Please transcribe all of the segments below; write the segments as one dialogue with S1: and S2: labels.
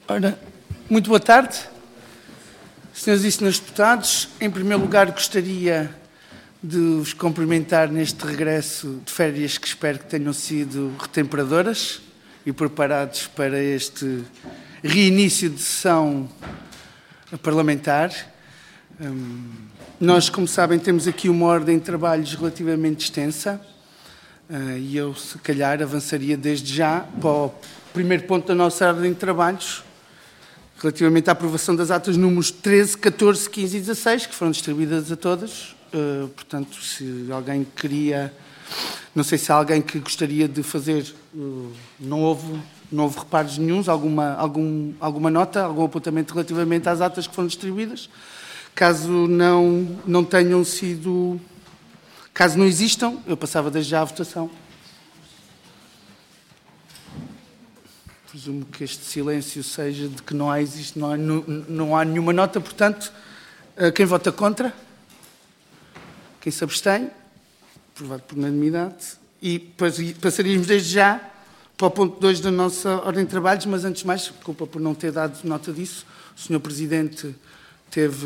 S1: Ora, muito boa tarde, senhoras e senhores deputados. Em primeiro lugar, gostaria de vos cumprimentar neste regresso de férias que espero que tenham sido retemperadoras e preparados para este reinício de sessão parlamentar. Nós, como sabem, temos aqui uma ordem de trabalhos relativamente extensa e eu, se calhar, avançaria desde já para o primeiro ponto da nossa ordem de trabalhos, relativamente à aprovação das atas números 13, 14, 15 e 16, que foram distribuídas a todas. Portanto, se alguém queria... Não sei se há alguém que gostaria de fazer... Não houve reparos nenhuns, alguma nota, algum apontamento relativamente às atas que foram distribuídas. Caso não tenham sido... Caso não existam, eu passava desde já à votação. Presumo que este silêncio seja de que não há nenhuma nota, portanto, quem vota contra? Quem se abstém? Aprovado por unanimidade. E passaríamos desde já para o ponto 2 da nossa ordem de trabalhos, mas antes de mais, desculpa por não ter dado nota disso, o Sr. Presidente teve,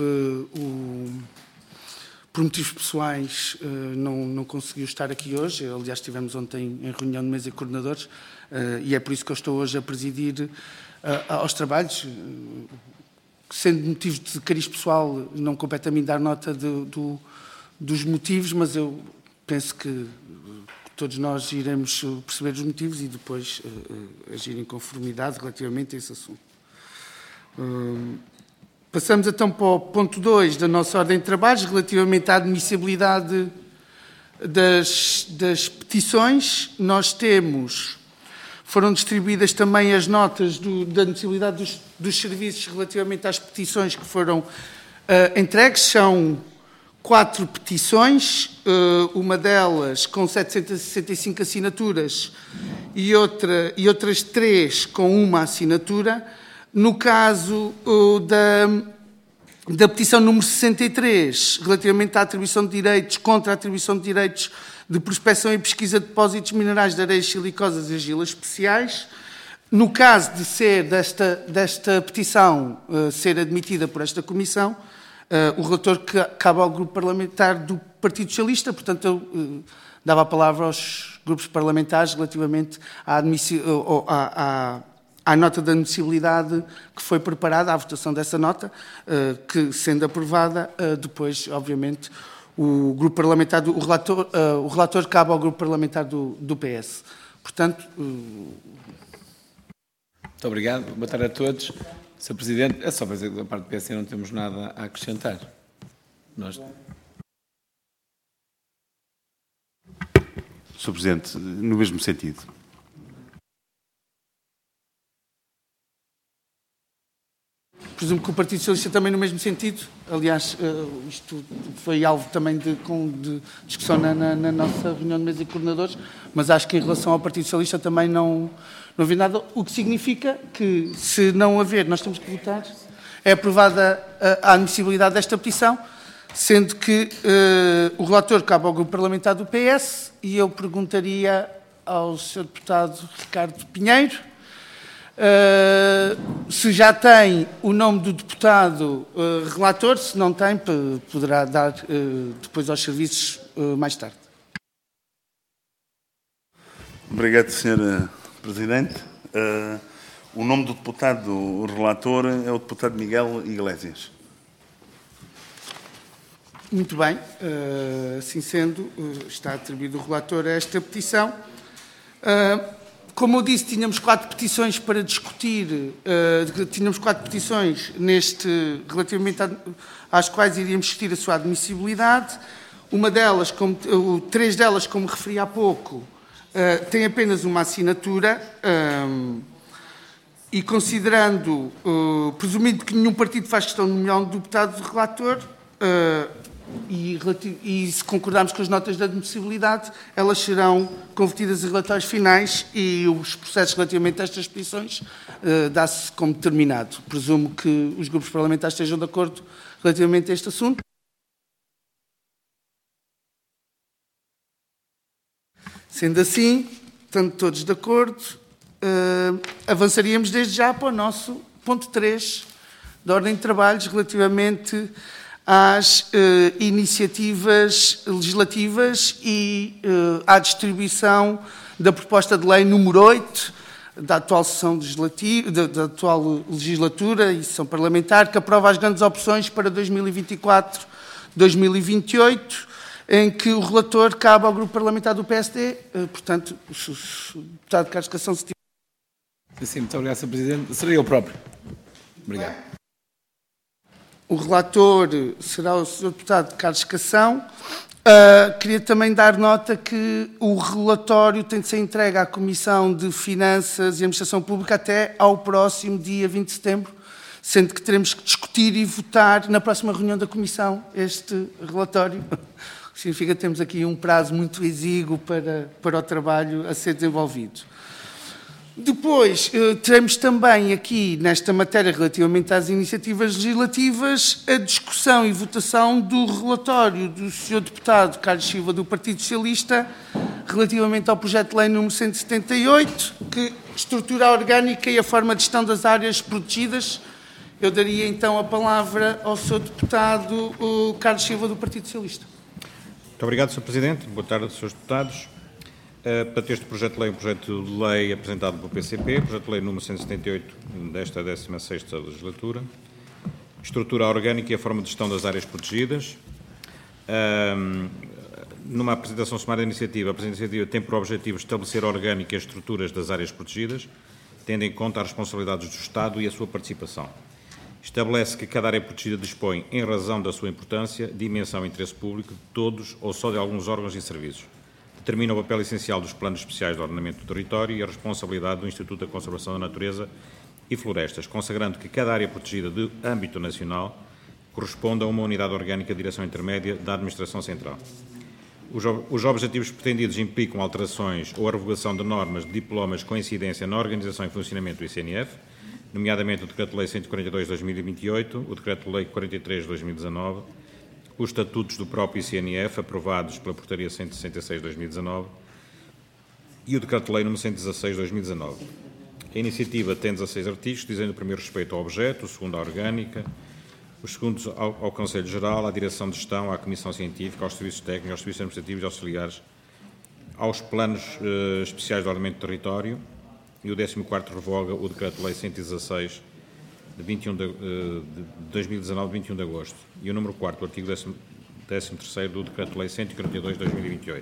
S1: por motivos pessoais, não conseguiu estar aqui hoje. Aliás, estivemos ontem em reunião de mesa de coordenadores, e é por isso que eu estou hoje a presidir aos trabalhos. Sendo motivos de cariz pessoal, não compete a mim dar nota dos motivos, mas eu penso que todos nós iremos perceber os motivos e depois agir em conformidade relativamente a esse assunto. Passamos então para o ponto 2 da nossa ordem de trabalhos, relativamente à admissibilidade das petições. Foram distribuídas também as notas da admissibilidade dos serviços relativamente às petições que foram entregues. São 4 petições, uma delas com 765 assinaturas e outras 3 com uma assinatura. No caso da petição número 63, relativamente à atribuição de direitos, contra a atribuição de direitos de prospecção e pesquisa de depósitos minerais de areias silicosas e argilas especiais, no caso de ser desta petição ser admitida por esta Comissão, o relator cabe ao grupo parlamentar do Partido Socialista, portanto eu dava a palavra aos grupos parlamentares relativamente à nota de admissibilidade que foi preparada, à votação dessa nota, que, sendo aprovada, depois, obviamente, o relator cabe ao grupo parlamentar do PS. Portanto...
S2: Muito obrigado. Boa tarde a todos. Sr. Presidente, é só para dizer que da parte do PS não temos nada a acrescentar.
S3: Sr. Presidente, no mesmo sentido.
S1: Presumo que o Partido Socialista também no mesmo sentido. Aliás, isto foi alvo também de discussão na nossa reunião de mesa de coordenadores, mas acho que em relação ao Partido Socialista também não havia nada, o que significa que, se não haver, nós temos que votar, é aprovada a admissibilidade desta petição, sendo que o relator cabe ao grupo parlamentar do PS e eu perguntaria ao Sr. Deputado Ricardo Pinheiro se já tem o nome do deputado relator. Se não tem, poderá dar depois aos serviços mais tarde.
S4: Obrigado, Sr. Presidente. O nome do deputado relator é o deputado Miguel Iglesias.
S1: Muito bem. Assim sendo, está atribuído o relator a esta petição. Como eu disse, tínhamos 4 petições para discutir, tínhamos 4 petições relativamente às quais iríamos discutir a sua admissibilidade. Uma delas, 3 delas, como referi há pouco, tem apenas uma assinatura e considerando, presumindo que nenhum partido faz questão de nomear um deputado relator, e se concordarmos com as notas de admissibilidade, elas serão convertidas em relatórios finais e os processos relativamente a estas petições dá-se como terminado. Presumo que os grupos parlamentares estejam de acordo relativamente a este assunto. Sendo assim, estando todos de acordo, avançaríamos desde já para o nosso ponto 3 da ordem de trabalhos relativamente às iniciativas legislativas e à distribuição da proposta de lei número 8 da atual sessão legislativa, da atual legislatura e sessão parlamentar, que aprova as grandes opções para 2024-2028, em que o relator cabe ao grupo parlamentar do PSD. Portanto, o deputado Carlos Cação, se tiver...
S2: Sim, muito obrigado, Sr. Presidente. Seria eu próprio. Obrigado.
S1: O relator será o Sr. Deputado Carlos Cação. Queria também dar nota que o relatório tem de ser entregue à Comissão de Finanças e Administração Pública até ao próximo dia 20 de setembro, sendo que teremos que discutir e votar na próxima reunião da Comissão este relatório. Significa que temos aqui um prazo muito exíguo para o trabalho a ser desenvolvido. Depois, teremos também aqui, nesta matéria relativamente às iniciativas legislativas, a discussão e votação do relatório do Sr. Deputado Carlos Silva, do Partido Socialista, relativamente ao projeto de lei número 178, que estrutura a orgânica e a forma de gestão das áreas protegidas. Eu daria então a palavra ao Sr. Deputado Carlos Silva, do Partido Socialista.
S5: Muito obrigado, Sr. Presidente. Boa tarde, Srs. Deputados. Para este projeto de lei, um projeto de lei apresentado pelo PCP, projeto de lei número 178 desta 16ª legislatura, estrutura orgânica e a forma de gestão das áreas protegidas. Numa apresentação sumária da iniciativa, a presente iniciativa tem por objetivo estabelecer a orgânica e as estruturas das áreas protegidas, tendo em conta as responsabilidades do Estado e a sua participação. Estabelece que cada área protegida dispõe, em razão da sua importância, dimensão e interesse público de todos ou só de alguns órgãos e serviços. Determina o papel essencial dos planos especiais de ordenamento do território e a responsabilidade do Instituto da Conservação da Natureza e Florestas, consagrando que cada área protegida de âmbito nacional corresponde a uma unidade orgânica de direção intermédia da Administração Central. Os objetivos pretendidos implicam alterações ou a revogação de normas de diplomas com incidência na organização e funcionamento do ICNF, nomeadamente o Decreto-Lei 142/2028, o Decreto-Lei 43/2019, os estatutos do próprio ICNF, aprovados pela Portaria 166/2019, e o Decreto-Lei nº 116/2019. A iniciativa tem 16 artigos, dizendo o primeiro respeito ao objeto, o segundo à orgânica, os segundos ao Conselho Geral, à Direção de Gestão, à Comissão Científica, aos Serviços Técnicos, aos Serviços Administrativos e Auxiliares, aos Planos Especiais de Ordenamento do Território, e o 14º revoga o Decreto-Lei 116 de 2019, de 21 de agosto, e o número 4, o artigo 13º do Decreto-Lei 142/2028.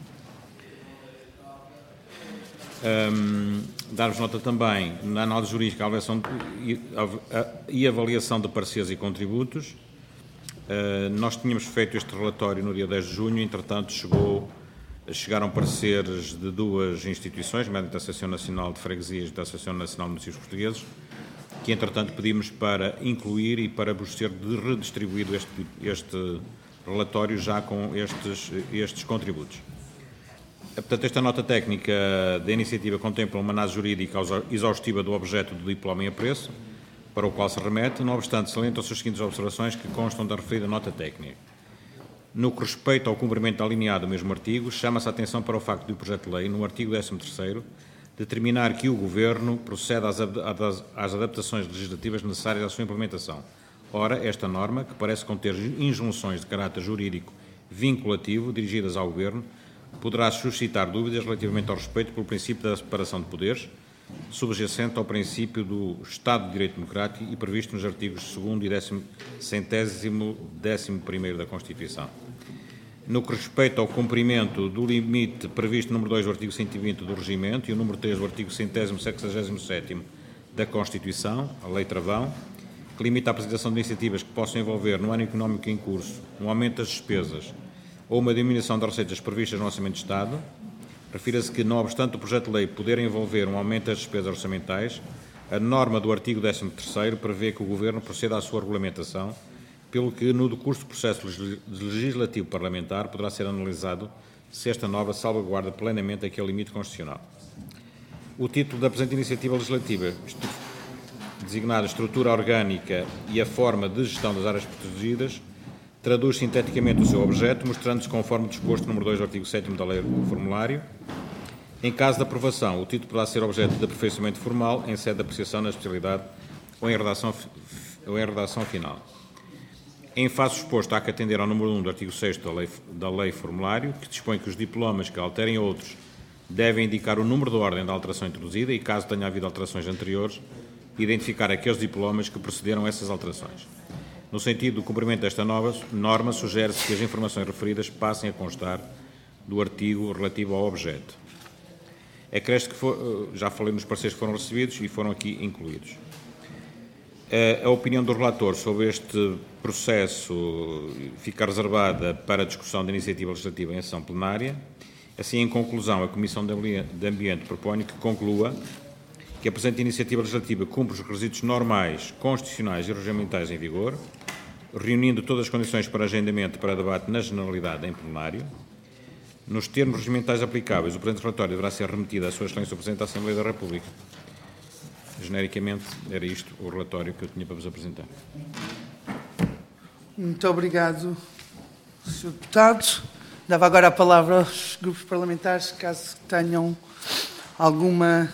S5: Dar-vos nota também, na análise jurídica, a avaliação e avaliação de pareceres e contributos. Nós tínhamos feito este relatório no dia 10 de junho, entretanto chegaram pareceres de duas instituições, nomeadamente da Associação Nacional de Freguesias e da Associação Nacional de Municípios Portugueses, que, entretanto, pedimos para incluir e para vos ser redistribuído este relatório já com estes contributos. Portanto, esta nota técnica da iniciativa contempla uma análise jurídica exaustiva do objeto do diploma em apreço, para o qual se remete, não obstante, salientam-se as seguintes observações que constam da referida nota técnica. No que respeita ao cumprimento alineado do mesmo artigo, chama-se a atenção para o facto de o projeto de lei, no artigo 13º, determinar que o Governo procede às adaptações legislativas necessárias à sua implementação. Ora, esta norma, que parece conter injunções de caráter jurídico vinculativo dirigidas ao Governo, poderá suscitar dúvidas relativamente ao respeito pelo princípio da separação de poderes, subjacente ao princípio do Estado de Direito Democrático e previsto nos artigos 2º e 11º da Constituição. No que respeita ao cumprimento do limite previsto no número 2 do artigo 120 do Regimento e o número 3 do artigo 167º da Constituição, a Lei Travão, que limita a apresentação de iniciativas que possam envolver, no ano económico em curso, um aumento das despesas ou uma diminuição das receitas previstas no Orçamento de Estado, refira-se que, não obstante o projeto de lei poder envolver um aumento das despesas orçamentais, a norma do artigo 13º prevê que o Governo proceda à sua regulamentação, pelo que, no decurso do processo legislativo parlamentar, poderá ser analisado se esta norma salvaguarda plenamente aquele limite constitucional. O título da presente iniciativa legislativa, designada Estrutura Orgânica e a Forma de Gestão das Áreas Protegidas, traduz sinteticamente o seu objeto, mostrando-se conforme disposto no número 2 do artigo 7º da Lei do Formulário. Em caso de aprovação, o título poderá ser objeto de aperfeiçoamento formal em sede de apreciação na especialidade ou em redação final. Em face exposto, há que atender ao número 1 do artigo 6º da Lei Formulário, que dispõe que os diplomas que alterem outros devem indicar o número de ordem da alteração introduzida e, caso tenha havido alterações anteriores, identificar aqueles diplomas que procederam a essas alterações. No sentido do cumprimento desta norma, sugere-se que as informações referidas passem a constar do artigo relativo ao objeto. Acresce que já falei nos pareceres que foram recebidos e foram aqui incluídos. A opinião do relator sobre este processo fica reservada para a discussão da iniciativa legislativa em sessão plenária. Assim, em conclusão, a Comissão de Ambiente propõe que conclua que a presente iniciativa legislativa cumpre os requisitos normais, constitucionais e regimentais em vigor, reunindo todas as condições para agendamento para debate na generalidade em plenário. Nos termos regimentais aplicáveis, o presente relatório deverá ser remetido à Sua Excelência o Presidente da Assembleia da República. Genericamente, era isto o relatório que eu tinha para vos apresentar.
S1: Muito obrigado, Sr. Deputado. Dava agora a palavra aos grupos parlamentares, caso tenham alguma...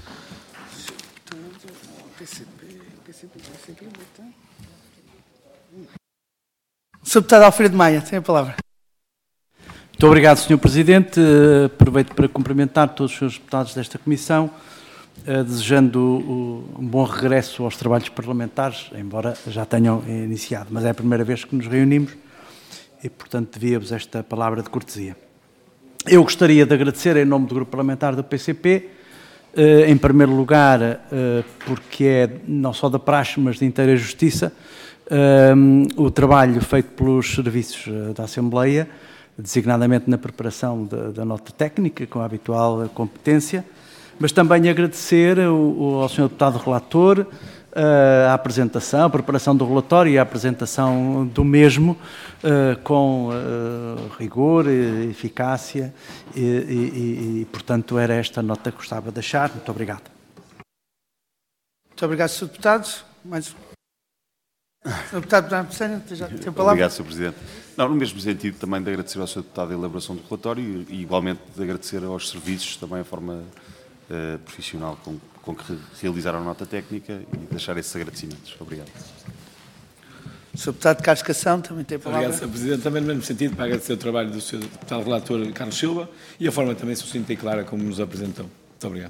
S1: Sr. Deputado Alfredo Maia, tem a palavra.
S6: Muito obrigado, Sr. Presidente. Aproveito para cumprimentar todos os senhores deputados desta Comissão, desejando um bom regresso aos trabalhos parlamentares, embora já tenham iniciado, mas é a primeira vez que nos reunimos e, portanto, devia-vos esta palavra de cortesia. Eu gostaria de agradecer, em nome do Grupo Parlamentar do PCP, em primeiro lugar, porque é não só da praxe, mas de inteira justiça, o trabalho feito pelos serviços da Assembleia, designadamente na preparação da nota técnica, com a habitual competência, mas também agradecer ao Sr. Deputado Relator a apresentação, a preparação do relatório e a apresentação do mesmo com rigor, eficácia e, portanto, era esta nota que gostava de deixar. Muito obrigado.
S1: Muito obrigado, Sr. Deputado. Mais... Sr. Deputado Bernardo Pessanha, tem a palavra.
S3: Obrigado, Sr. Presidente. Não, no mesmo sentido também de agradecer ao Sr. Deputado a elaboração do relatório e igualmente de agradecer aos serviços também a forma profissional com que realizaram a nota técnica e deixar esses agradecimentos. Obrigado.
S1: Sr. Deputado Carlos Cação também tem a palavra.
S2: Obrigado, Sr. Presidente. Também no mesmo sentido para agradecer o trabalho do Sr. Deputado Relator Carlos Silva e a forma também sucinta e clara como nos apresentou. Muito obrigado.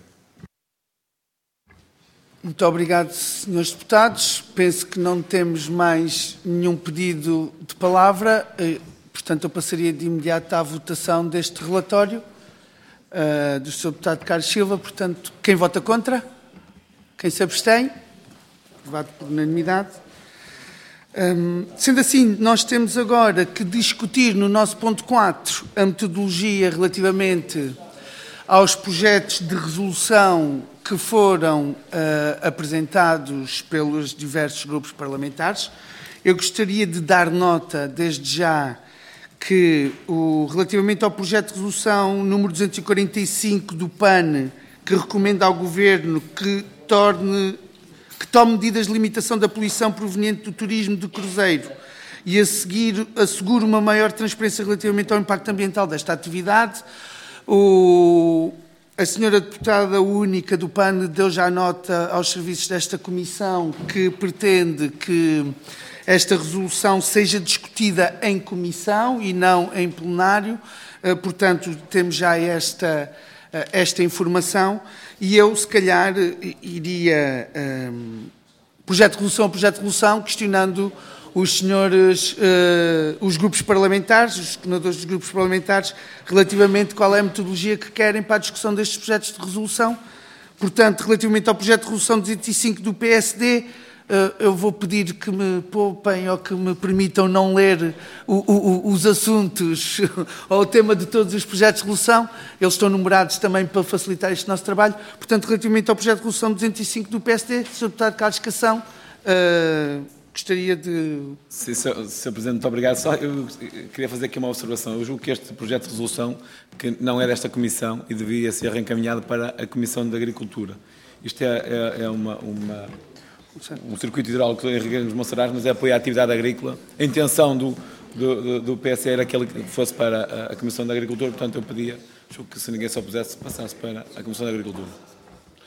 S1: Muito obrigado, senhores deputados. Penso que não temos mais nenhum pedido de palavra, portanto eu passaria de imediato à votação deste relatório do Sr. Deputado Carlos Silva. Portanto, quem vota contra? Quem se abstém? Aprovado por unanimidade. Sendo assim, nós temos agora que discutir no nosso ponto 4 a metodologia relativamente aos projetos de resolução que foram apresentados pelos diversos grupos parlamentares. Eu gostaria de dar nota, desde já, que relativamente ao projeto de resolução número 245 do PAN, que recomenda ao Governo que tome medidas de limitação da poluição proveniente do turismo de cruzeiro e a seguir assegure uma maior transparência relativamente ao impacto ambiental desta atividade. A senhora deputada única do PAN deu já nota aos serviços desta comissão que pretende que esta resolução seja discutida em comissão e não em plenário. Portanto, temos já esta informação e eu, se calhar, iria projeto de resolução, questionando os senhores, os grupos parlamentares, os coordenadores dos grupos parlamentares, relativamente qual é a metodologia que querem para a discussão destes projetos de resolução. Portanto, relativamente ao projeto de resolução 205 do PSD, eu vou pedir que me poupem ou que me permitam não ler os assuntos ou o tema de todos os projetos de resolução. Eles estão numerados também para facilitar este nosso trabalho. Portanto, relativamente ao projeto de resolução 205 do PSD, Sr. Deputado Carlos Cação, gostaria de...
S2: Sim, Sr. Presidente, muito obrigado. Só eu queria fazer aqui uma observação. Eu julgo que este projeto de resolução, que não é desta Comissão e devia ser reencaminhado para a Comissão de Agricultura. Isto é um circuito hidráulico em Regueiros de Monsaraz, mas é apoiar a atividade agrícola. A intenção do PS era que ele fosse para a Comissão da Agricultura, portanto eu pedia, julgo que se ninguém se opusesse, passasse para a Comissão da Agricultura.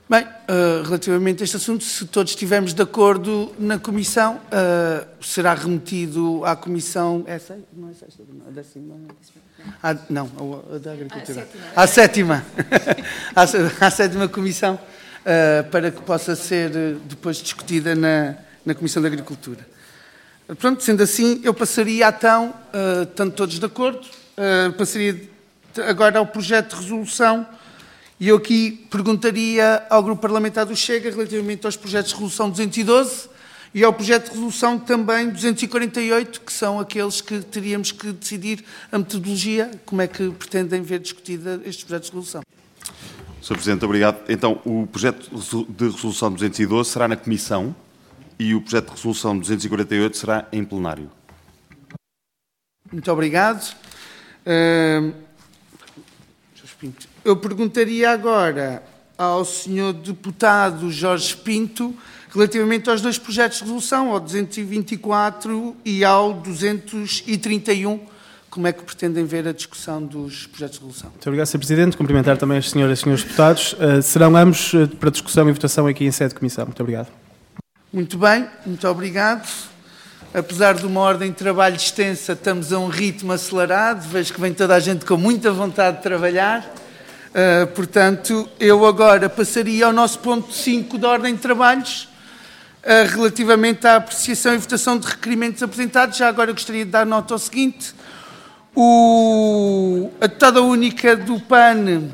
S1: Bem, relativamente a este assunto, se todos estivermos de acordo na Comissão, será remetido à Comissão... Essa? Não é sexta, não, a décima... não, a da Agricultura. À sétima. À sétima Comissão, para que possa ser depois discutida na Comissão da Agricultura. Pronto, sendo assim, eu passaria então, estando todos de acordo, passaria agora ao projeto de resolução. E eu aqui perguntaria ao Grupo Parlamentar do Chega relativamente aos projetos de resolução 212 e ao projeto de resolução também 248, que são aqueles que teríamos que decidir a metodologia, como é que pretendem ver discutida estes projetos de resolução.
S3: Sr. Presidente, obrigado. Então, o projeto de resolução 212 será na Comissão e o projeto de resolução 248 será em plenário.
S1: Muito obrigado. Eu perguntaria agora ao Sr. Deputado Jorge Pinto, relativamente aos dois projetos de resolução, ao 224 e ao 231, como é que pretendem ver a discussão dos projetos de resolução?
S7: Muito obrigado, Sr. Presidente. Cumprimentar também as senhoras e senhores deputados. Serão ambos para discussão e votação aqui em sede de comissão. Muito obrigado.
S1: Muito bem, muito obrigado. Apesar de uma ordem de trabalho extensa, estamos a um ritmo acelerado. Vejo que vem toda a gente com muita vontade de trabalhar. Portanto, eu agora passaria ao nosso ponto 5 da ordem de trabalhos, relativamente à apreciação e votação de requerimentos apresentados. Já agora gostaria de dar nota ao seguinte. A deputada única do PAN,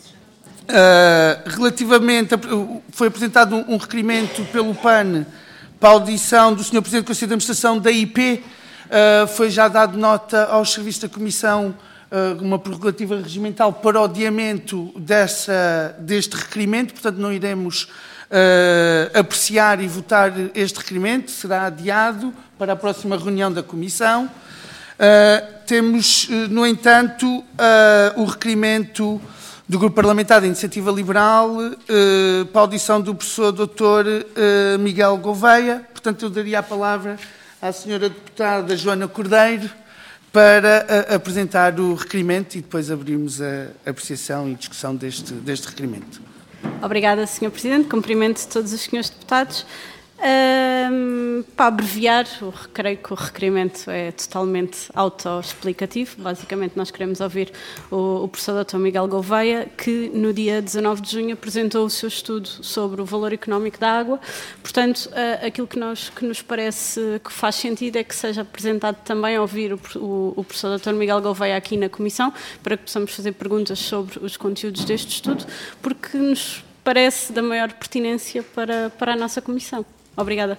S1: foi apresentado um requerimento pelo PAN para a audição do Sr. Presidente do Conselho de Administração da IP. Foi já dado nota aos serviços da Comissão uma prerrogativa regimental para o adiamento deste requerimento, portanto não iremos apreciar e votar este requerimento, será adiado para a próxima reunião da Comissão. Temos, no entanto, o requerimento do Grupo Parlamentar da Iniciativa Liberal para a audição do professor Dr. Miguel Gouveia. Portanto, eu daria a palavra à senhora deputada Joana Cordeiro para apresentar o requerimento e depois abrirmos a apreciação e discussão deste requerimento.
S8: Obrigada, Sr. Presidente. Cumprimento todos os senhores deputados. Para abreviar, creio que o requerimento é totalmente autoexplicativo. Basicamente, nós queremos ouvir o professor Dr. Miguel Gouveia, que no dia 19 de junho apresentou o seu estudo sobre o valor económico da água. Portanto, aquilo que nos parece que faz sentido é que seja apresentado também, ouvir o professor Dr. Miguel Gouveia aqui na Comissão, para que possamos fazer perguntas sobre os conteúdos deste estudo, porque nos parece da maior pertinência para a nossa Comissão. Obrigada.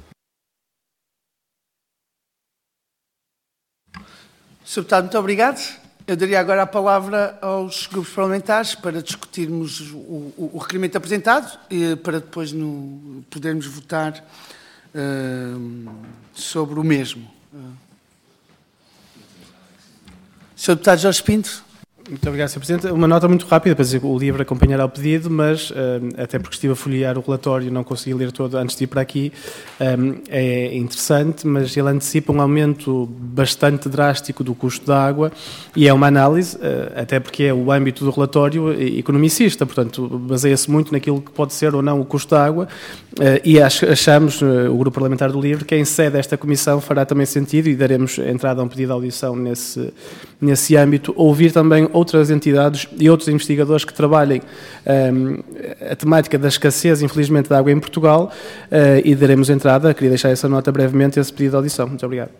S1: Sr. Deputado, muito obrigado. Eu daria agora a palavra aos grupos parlamentares para discutirmos o requerimento apresentado e para depois podermos votar sobre o mesmo. Sr. Deputado Jorge Pinto.
S7: Muito obrigado, Sr. Presidente. Uma nota muito rápida, para dizer que o livro acompanhará o pedido, mas até porque estive a folhear o relatório e não consegui ler todo antes de ir para aqui, é interessante, mas ele antecipa um aumento bastante drástico do custo da água e é uma análise, até porque é o âmbito do relatório economicista, portanto, baseia-se muito naquilo que pode ser ou não o custo da água e achamos, o Grupo Parlamentar do Livre, que em sede desta Comissão fará também sentido e daremos entrada a um pedido de audição nesse âmbito, ouvir também outras entidades e outros investigadores que trabalhem a temática da escassez, infelizmente, da água em Portugal e daremos entrada, queria deixar essa nota brevemente, esse pedido de audição. Muito obrigado.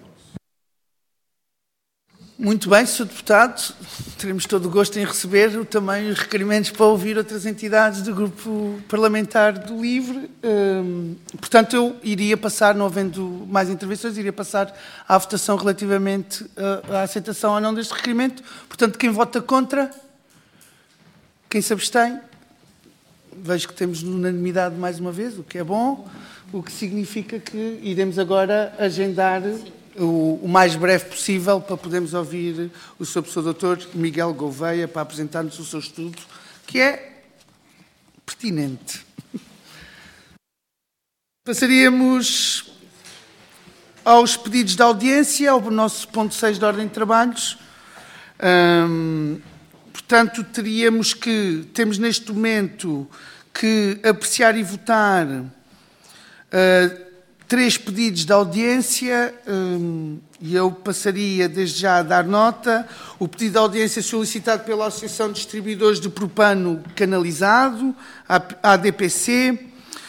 S1: Muito bem, Sr. Deputado, teremos todo o gosto em receber também os requerimentos para ouvir outras entidades do Grupo Parlamentar do Livre. Portanto, eu iria passar, não havendo mais intervenções, iria passar à votação relativamente à aceitação ou não deste requerimento. Portanto, quem vota contra? Quem se abstém? Vejo que temos unanimidade mais uma vez, o que é bom, o que significa que iremos agora agendar o mais breve possível para podermos ouvir o Sr. Professor Dr. Miguel Gouveia para apresentar-nos o seu estudo, que é pertinente. Passaríamos aos pedidos de audiência, ao nosso ponto 6 da ordem de trabalhos. Portanto, temos neste momento que apreciar e votar 3 pedidos de audiência, e eu passaria desde já a dar nota. O pedido de audiência solicitado pela Associação de Distribuidores de Propano Canalizado, a ADPC.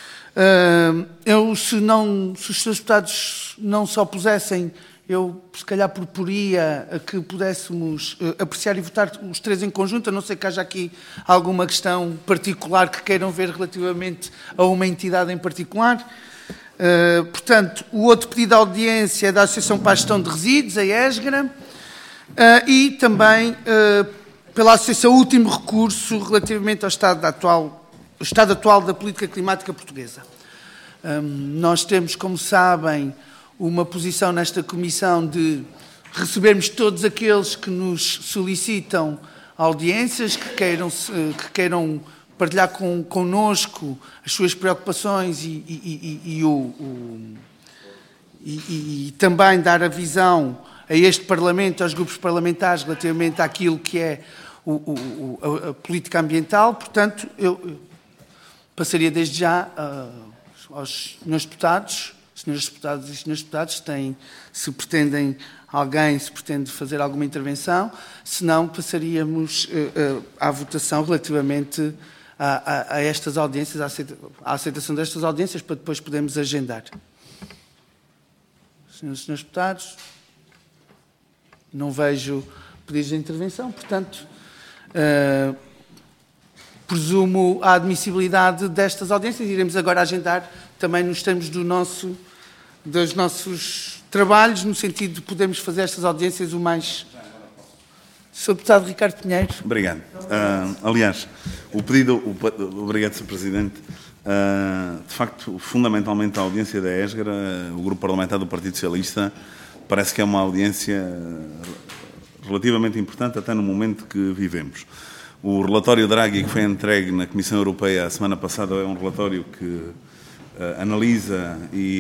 S1: Se os seus deputados não se opusessem, eu se calhar proporia que pudéssemos apreciar e votar os 3 em conjunto, a não ser que haja aqui alguma questão particular que queiram ver relativamente a uma entidade em particular. Portanto, o outro pedido de audiência é da Associação para a Gestão de Resíduos, a ESGRA, e também pela Associação Último Recurso relativamente ao estado atual da política climática portuguesa. Nós temos, como sabem, uma posição nesta comissão de recebermos todos aqueles que nos solicitam audiências, que queiram partilhar connosco as suas preocupações e também dar a visão a este Parlamento, aos grupos parlamentares, relativamente àquilo que é a política ambiental. Portanto, eu passaria desde já aos senhores deputados, senhores deputados e senhores deputados, se pretende fazer alguma intervenção, se não, passaríamos à votação relativamente a estas audiências, à aceitação destas audiências, para depois podermos agendar. Senhores deputados, não vejo pedidos de intervenção, portanto, presumo a admissibilidade destas audiências. Iremos agora agendar também nos termos dos nossos trabalhos, no sentido de podermos fazer estas audiências o mais... Sr. Deputado Ricardo Pinheiro.
S4: Obrigado. Aliás, obrigado, Sr. Presidente. De facto, fundamentalmente a audiência da ESGRA, o Grupo Parlamentar do Partido Socialista, parece que é uma audiência relativamente importante até no momento que vivemos. O relatório Draghi, que foi entregue na Comissão Europeia a semana passada, é um relatório que analisa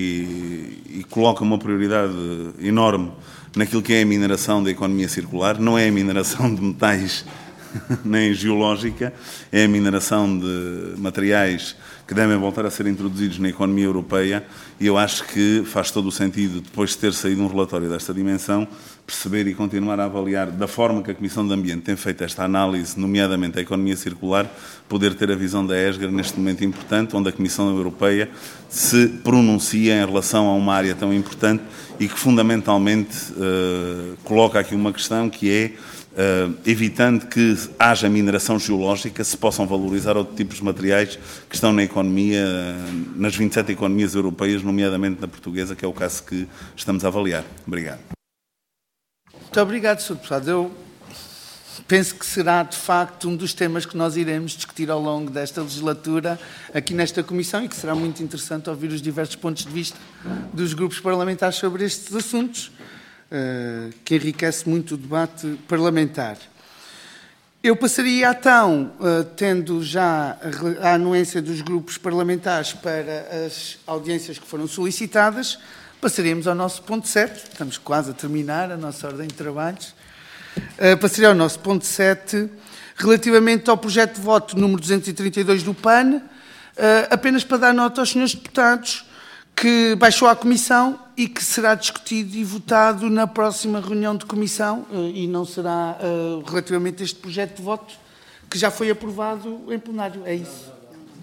S4: e coloca uma prioridade enorme naquilo que é a mineração da economia circular. Não é a mineração de metais nem geológica, é a mineração de materiais que devem voltar a ser introduzidos na economia europeia, e eu acho que faz todo o sentido, depois de ter saído um relatório desta dimensão, perceber e continuar a avaliar da forma que a Comissão de Ambiente tem feito esta análise, nomeadamente a economia circular, poder ter a visão da ESGRA neste momento importante, onde a Comissão Europeia se pronuncia em relação a uma área tão importante e que fundamentalmente coloca aqui uma questão que é, evitando que haja mineração geológica, se possam valorizar outros tipos de materiais que estão na economia, nas 27 economias europeias, nomeadamente na portuguesa, que é o caso que estamos a avaliar. Obrigado.
S1: Muito obrigado, Sr. Deputado. Eu penso que será, de facto, um dos temas que nós iremos discutir ao longo desta legislatura aqui nesta Comissão, e que será muito interessante ouvir os diversos pontos de vista dos grupos parlamentares sobre estes assuntos, que enriquece muito o debate parlamentar. Eu passaria, então, tendo já a anuência dos grupos parlamentares para as audiências que foram solicitadas, passaríamos ao nosso ponto 7, estamos quase a terminar a nossa ordem de trabalhos. Passaria ao nosso ponto 7, relativamente ao projeto de voto número 232 do PAN, apenas para dar nota aos senhores deputados que baixou à Comissão e que será discutido e votado na próxima reunião de Comissão, e não será relativamente a este projeto de voto que já foi aprovado em plenário. É isso.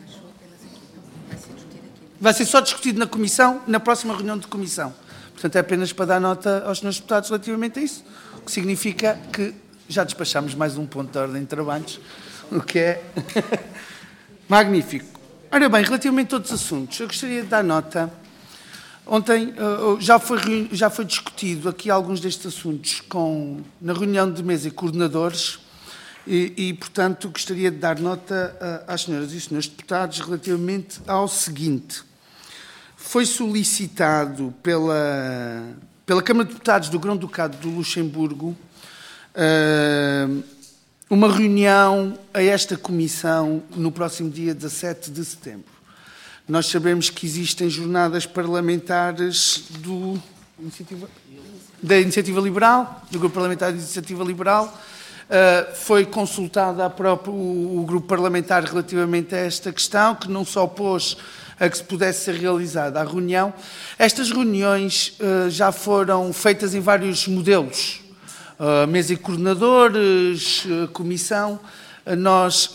S1: Vai ser só discutido na Comissão, na próxima reunião de Comissão. Portanto, é apenas para dar nota aos senhores deputados relativamente a isso, o que significa que já despachámos mais um ponto da ordem de trabalhos, o que é magnífico. Ora bem, relativamente a outros assuntos, eu gostaria de dar nota. Ontem já foi discutido aqui alguns destes assuntos na reunião de mesa e coordenadores e, portanto, gostaria de dar nota às senhoras e senhores deputados relativamente ao seguinte. Foi solicitado pela Câmara de Deputados do Grão-Ducado do Luxemburgo uma reunião a esta Comissão no próximo dia 17 de setembro. Nós sabemos que existem jornadas parlamentares da Iniciativa Liberal, do Grupo Parlamentar de Iniciativa Liberal, Foi consultado o grupo parlamentar relativamente a esta questão, que não se opôs a que se pudesse ser realizada a reunião. Estas reuniões já foram feitas em vários modelos. Mesa e coordenadores, comissão. Nós,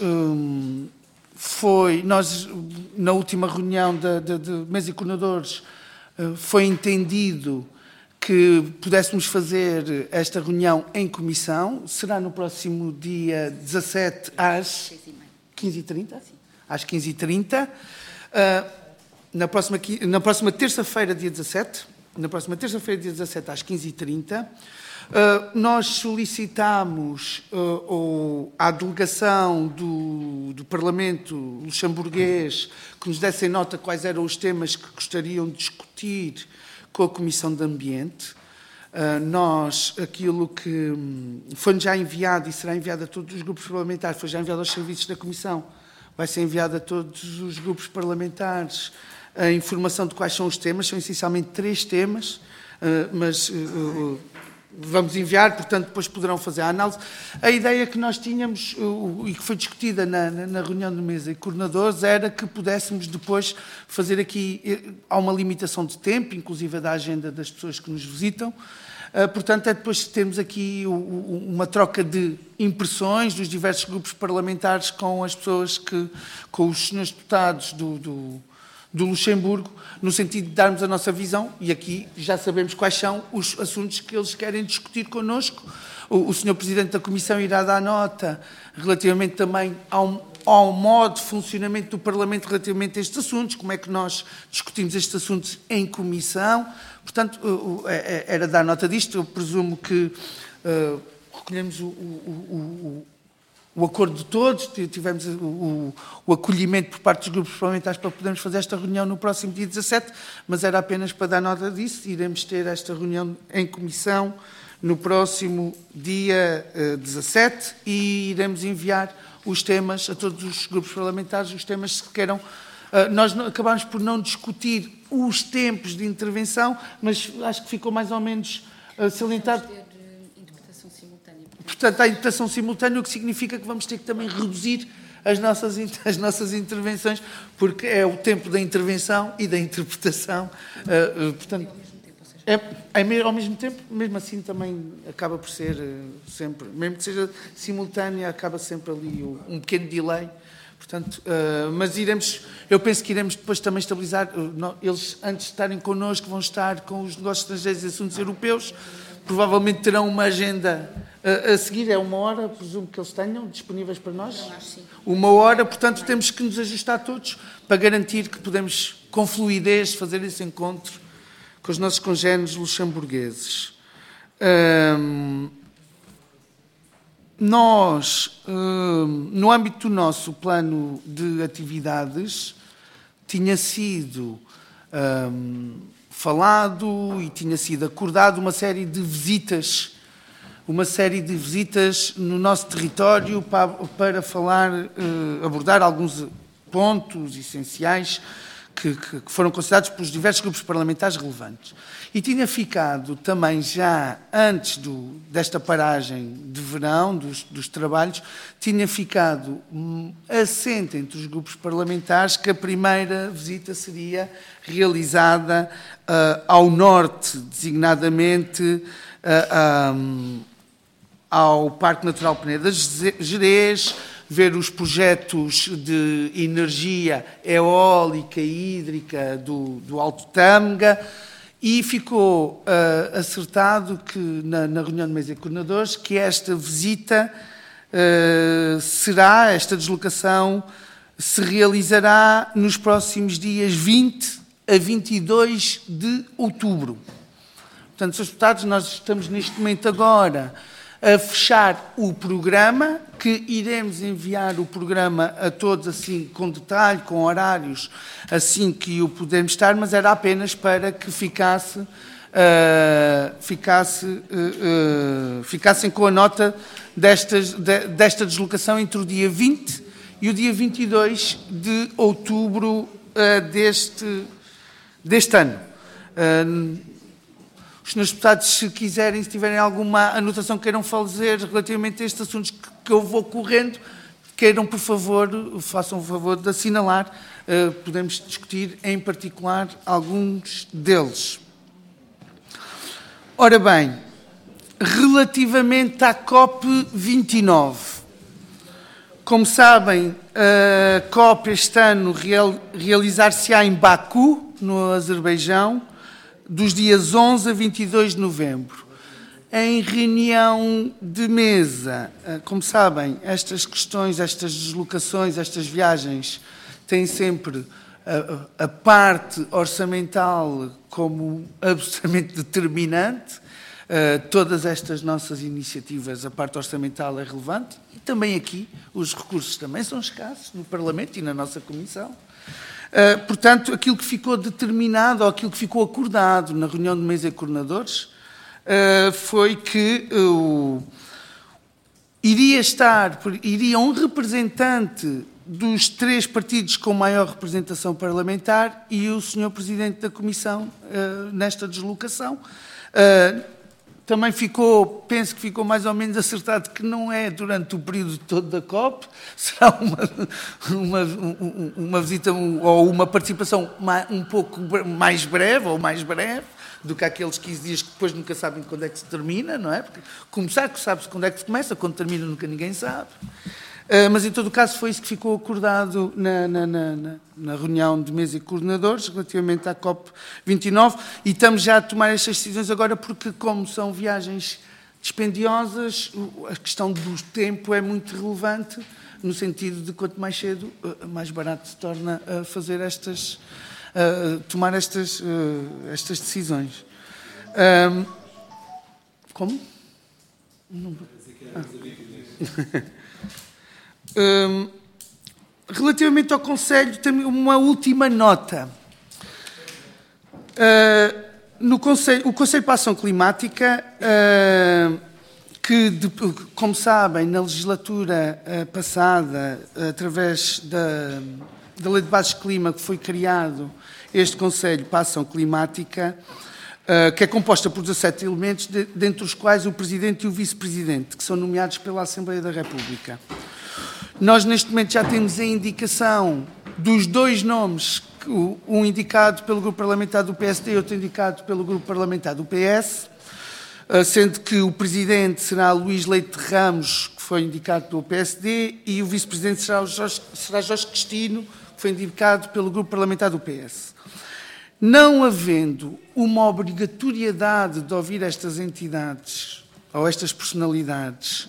S1: na última reunião de mesa e coordenadores, foi entendido que pudéssemos fazer esta reunião em comissão. Será no próximo dia 17 às 15h30? Às 15h30. Na próxima terça-feira, dia 17. Na próxima terça-feira, dia 17, às 15h30. Nós solicitámos à delegação do Parlamento luxemburguês que nos dessem nota quais eram os temas que gostariam de discutir com a Comissão de Ambiente. Aquilo que foi-nos já enviado e será enviado a todos os grupos parlamentares, foi já enviado aos serviços da Comissão, vai ser enviado a todos os grupos parlamentares a informação de quais são os temas. São essencialmente 3 temas, mas vamos enviar, portanto, depois poderão fazer a análise. A ideia que nós tínhamos, e que foi discutida na reunião de mesa e coordenadores, era que pudéssemos depois fazer aqui, há uma limitação de tempo, inclusive da agenda das pessoas que nos visitam, portanto, é depois termos aqui uma troca de impressões dos diversos grupos parlamentares com as pessoas com os senhores deputados do Luxemburgo, no sentido de darmos a nossa visão, e aqui já sabemos quais são os assuntos que eles querem discutir connosco. O Sr. Presidente da Comissão irá dar nota relativamente também ao modo de funcionamento do Parlamento relativamente a estes assuntos, como é que nós discutimos estes assuntos em comissão. Portanto, era dar nota disto. Eu presumo que recolhemos o acordo de todos, tivemos o acolhimento por parte dos grupos parlamentares para podermos fazer esta reunião no próximo dia 17, mas era apenas para dar nota disso. Iremos ter esta reunião em comissão no próximo dia 17 e iremos enviar os temas a todos os grupos parlamentares, os temas que queiram. Nós acabámos por não discutir os tempos de intervenção, mas acho que ficou mais ou menos salientado. Portanto, há interpretação simultânea, o que significa que vamos ter que também reduzir as nossas intervenções, porque é o tempo da intervenção e da interpretação. Portanto, ao mesmo tempo, mesmo assim também acaba por ser sempre, mesmo que seja simultânea, acaba sempre ali um pequeno delay. Portanto, mas eu penso que iremos depois também estabilizar. Eles, antes de estarem connosco, vão estar com os negócios estrangeiros e assuntos europeus. Provavelmente terão uma agenda a seguir, é 1 hora, presumo que eles tenham disponíveis para nós. 1 hora, portanto temos que nos ajustar todos para garantir que podemos, com fluidez, fazer esse encontro com os nossos congéneres luxemburgueses. Nós, no âmbito do nosso plano de atividades, tinha sido falado e tinha sido acordado uma série de visitas no nosso território para abordar alguns pontos essenciais que foram considerados pelos diversos grupos parlamentares relevantes. E tinha ficado também já antes desta paragem de verão, dos trabalhos, tinha ficado assente entre os grupos parlamentares que a primeira visita seria realizada ao norte, designadamente ao Parque Natural Peneda Gerês, ver os projetos de energia eólica e hídrica do Alto Tâmega, e ficou acertado que, na reunião de mesa e coordenadores, que esta visita esta deslocação se realizará nos próximos dias 20 a 22 de outubro. Portanto, Srs. Deputados, nós estamos neste momento agora a fechar o programa, que iremos enviar o programa a todos assim, com detalhe, com horários, assim que o pudermos estar, mas era apenas para que ficassem com a nota desta deslocação entre o dia 20 e o dia 22 de outubro deste ano. Os senhores deputados, se quiserem, se tiverem alguma anotação que queiram fazer relativamente a estes assuntos que eu vou correndo, queiram, por favor, façam o favor de assinalar. Podemos discutir, em particular, alguns deles. Ora bem, relativamente à COP29, como sabem, a COP este ano realizar-se-á em Baku, no Azerbaijão, dos dias 11 a 22 de novembro. Em reunião de mesa, como sabem, estas questões, estas deslocações, estas viagens, têm sempre a parte orçamental como absolutamente determinante. Todas estas nossas iniciativas, a parte orçamental é relevante, e também aqui os recursos também são escassos no Parlamento e na nossa Comissão. Portanto, aquilo que ficou determinado, ou aquilo que ficou acordado na reunião de mesa de coordenadores, foi que iria um representante dos 3 partidos com maior representação parlamentar e o Sr. Presidente da Comissão nesta deslocação. Também penso que ficou mais ou menos acertado que não é durante o período todo da COP, será uma visita ou uma participação um pouco mais breve ou mais breve do que aqueles 15 dias que depois nunca sabem quando é que se termina, não é? Porque começar, que sabe-se quando é que se começa, quando termina nunca ninguém sabe. Mas, em todo o caso, foi isso que ficou acordado na reunião de mesa e coordenadores relativamente à COP29 e estamos já a tomar estas decisões agora porque, como são viagens dispendiosas, a questão do tempo é muito relevante no sentido de quanto mais cedo, mais barato se torna fazer tomar estas decisões. Como? Relativamente ao Conselho, tem uma última nota. O Conselho para a Ação Climática, que, como sabem, na legislatura passada, através da Lei de Bases de Clima, que foi criado este Conselho para a Ação Climática, que é composta por 17 elementos, dentre os quais o Presidente e o Vice-Presidente, que são nomeados pela Assembleia da República. Nós, neste momento, já temos a indicação dos 2 nomes, um indicado pelo Grupo Parlamentar do PSD e outro indicado pelo Grupo Parlamentar do PS, sendo que o Presidente será Luís Leite Ramos, que foi indicado pelo PSD, e o Vice-Presidente será Jorge Cristino, que foi indicado pelo Grupo Parlamentar do PS. Não havendo uma obrigatoriedade de ouvir estas entidades ou estas personalidades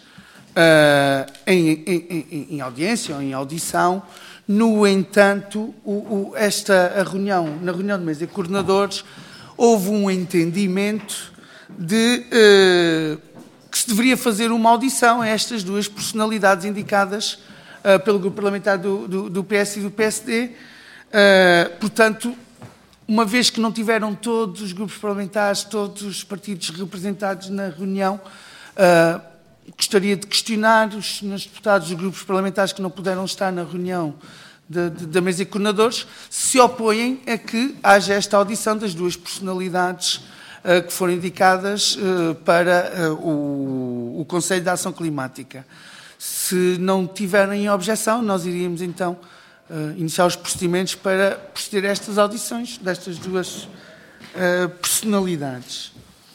S1: em audiência ou em audição, no entanto, na reunião de mesa de coordenadores, houve um entendimento de que se deveria fazer uma audição a estas 2 personalidades indicadas pelo Grupo Parlamentar do PS e do PSD. Portanto, uma vez que não tiveram todos os grupos parlamentares, todos os partidos representados na reunião, gostaria de questionar os senhores deputados dos grupos parlamentares que não puderam estar na reunião da mesa de coordenadores, se opõem a que haja esta audição das 2 personalidades que foram indicadas para o Conselho de Ação Climática. Se não tiverem objeção, nós iríamos então iniciar os procedimentos para proceder a estas audições destas 2 personalidades.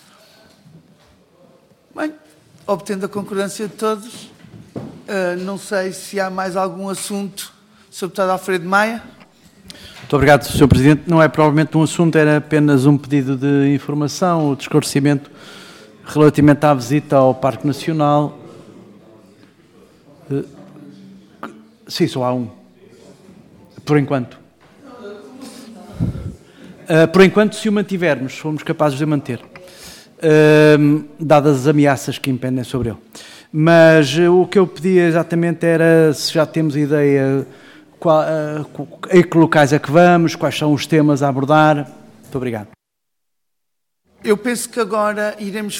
S1: Bem, obtendo a concordância de todos, não sei se há mais algum assunto. Sr. Deputado Alfredo Maia.
S6: Muito obrigado, Sr. Presidente. Não é provavelmente um assunto, era apenas um pedido de informação, o de esclarecimento relativamente à visita ao Parque Nacional. Sim, só há um. Por enquanto. Por enquanto, se o mantivermos, fomos capazes de manter, dadas as ameaças que impendem sobre ele. Mas o que eu pedia exatamente era se já temos ideia em que locais é que vamos, quais são os temas a abordar. Muito obrigado.
S1: Eu penso que agora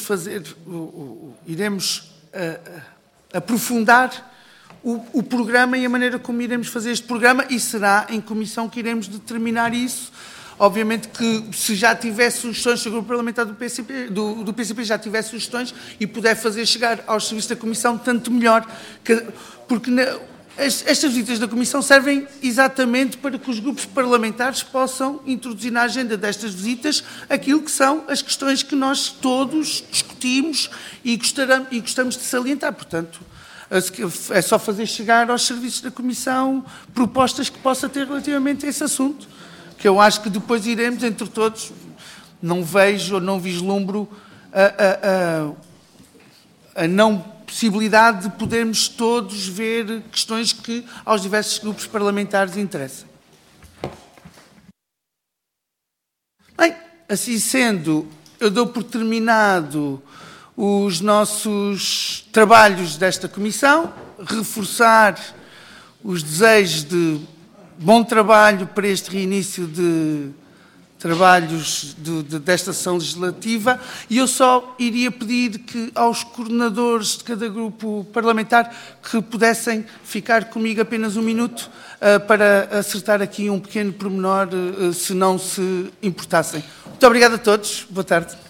S1: iremos aprofundar o programa e a maneira como iremos fazer este programa, e será em comissão que iremos determinar isso. obviamente que se já tivesse sugestões, se o grupo parlamentar do PCP já tivesse sugestões e puder fazer chegar aos serviços da Comissão, tanto melhor, porque estas visitas da Comissão servem exatamente para que os grupos parlamentares possam introduzir na agenda destas visitas aquilo que são as questões que nós todos discutimos e gostamos de salientar. Portanto, é só fazer chegar aos serviços da Comissão propostas que possa ter relativamente a esse assunto, que eu acho que depois iremos, entre todos, não vejo ou não vislumbro a não possibilidade de podermos todos ver questões que aos diversos grupos parlamentares interessam. Bem, assim sendo, eu dou por terminado os nossos trabalhos desta Comissão, reforçar os desejos de bom trabalho para este reinício de trabalhos desta sessão legislativa, e eu só iria pedir que aos coordenadores de cada grupo parlamentar que pudessem ficar comigo apenas um minuto para acertar aqui um pequeno pormenor, se não se importassem. Muito obrigado a todos. Boa tarde.